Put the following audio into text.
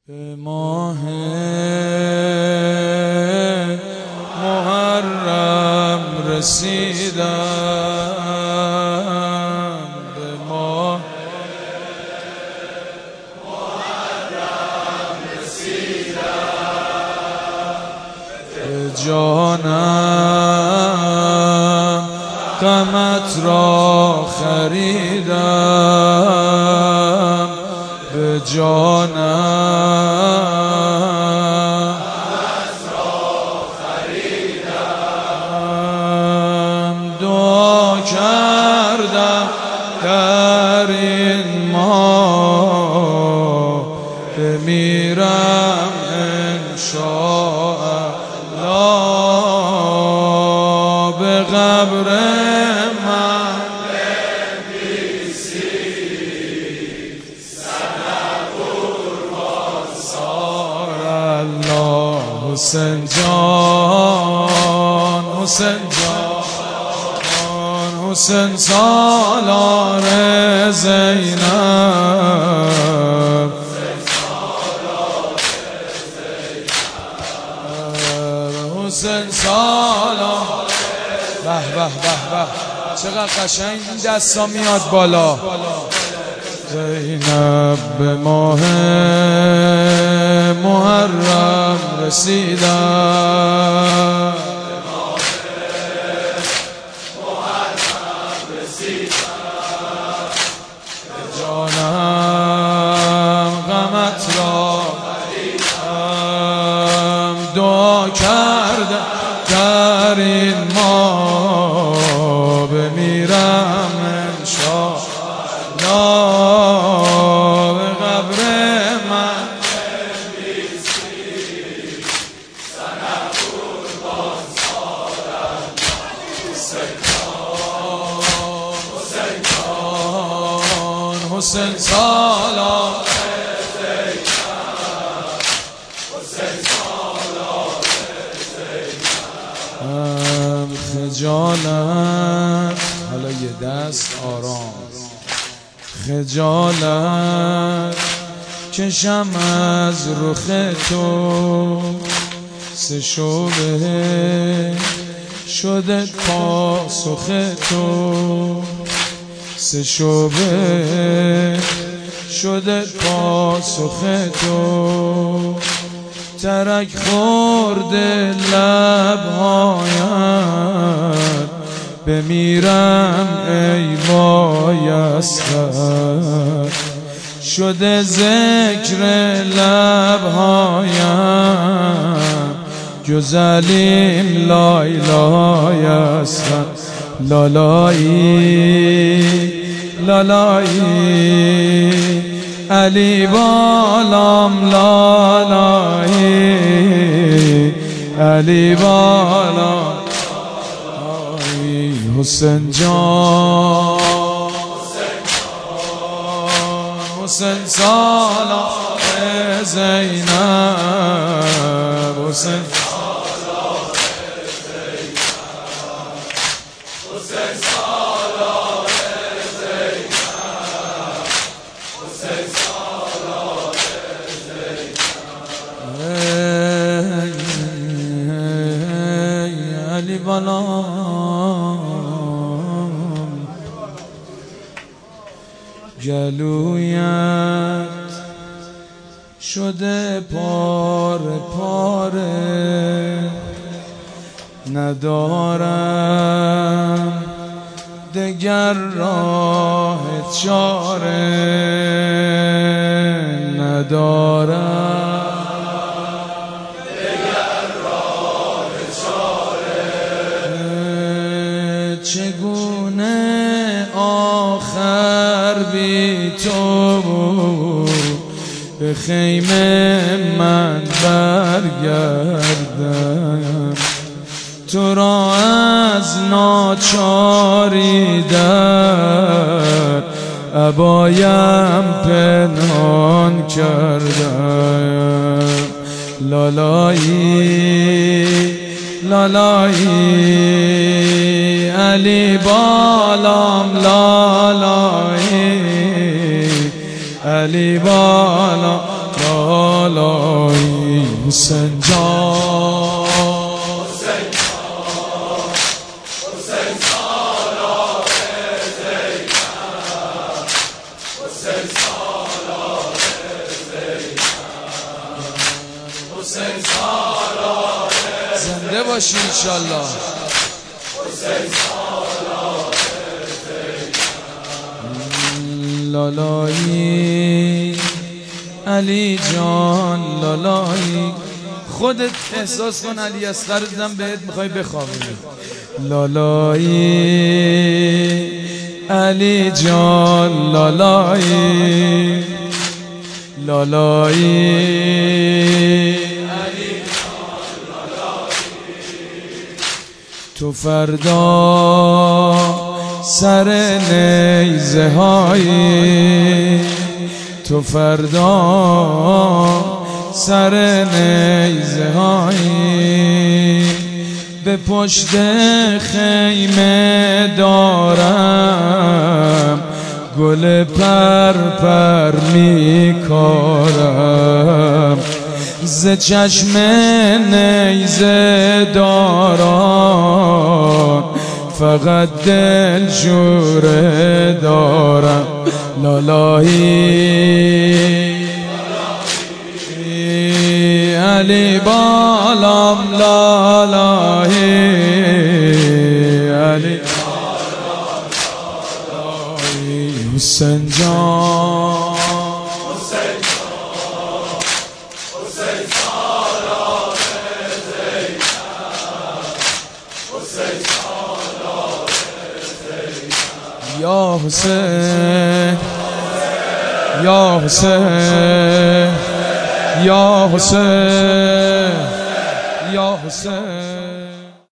به ماه محرم رسیدم، به ماه محرم رسیدم، به جانم غمت را خریدم، به جانم دعا کردم در این ماه بمیرم انشاءالله، به قبر من بنویسید سنه قربان سار الله. حسین جان، حسین جان، حسین سالار زینب، حسین سالار. به به به به، چقدر قشنگ این دستا میاد بالا. زینب به ماه محرم رسیدم، جانم غمت را خریدم، دعا کردم در این ماه بمیرم انشاءالله، به قبر من بنویسید سنه قربان سار الله. حسین جان، حسین جان، حسین سالار زینب، حسین سالار زینب. خجالت، حالا یه دست آرام، خجالت کشم از رخ تو، سه شعبه شده پاسخ تو، سه شعبه شده پاسخ تو، ترک خورده لبهایت، بمیرم ای وای اسقر، شده ذکر لبهایم، گزلیم لای لای اسقر، لالایی لالایی علی بالام، لالایی علی بالام. حسین جان، حسین سالار زینب، حسین سالار زینب، حسین سالار زینب، حسین سالار زینب. علی بالام گلویت شده پاره پاره، ندارم دگر راه چاره، ندارم دگر راه چاره، چگونه آخر بی تو به خیمه من برگردم، تو را از ناچاری در عبایم پنهان کردم، لالایی لالایی علی بالام، لالایی علی بالام، لالایی حسین جان زنده باشی انشالله. لالایی علی جان لالایی خودت احساس کن علی اصغر دیدم بهت میخوای بخوابی. لالایی علی جان لالایی لالایی تو فردا سر نیزه هایی تو فردا سر نیزه هایی به پشت خیمه دارم گل پر میکارم ز چشم نیزه داران فقط دل شوره دارم. لالایی علی بالام لالایی علی حسین جان یا حسین یا حسین یا حسین یا حسین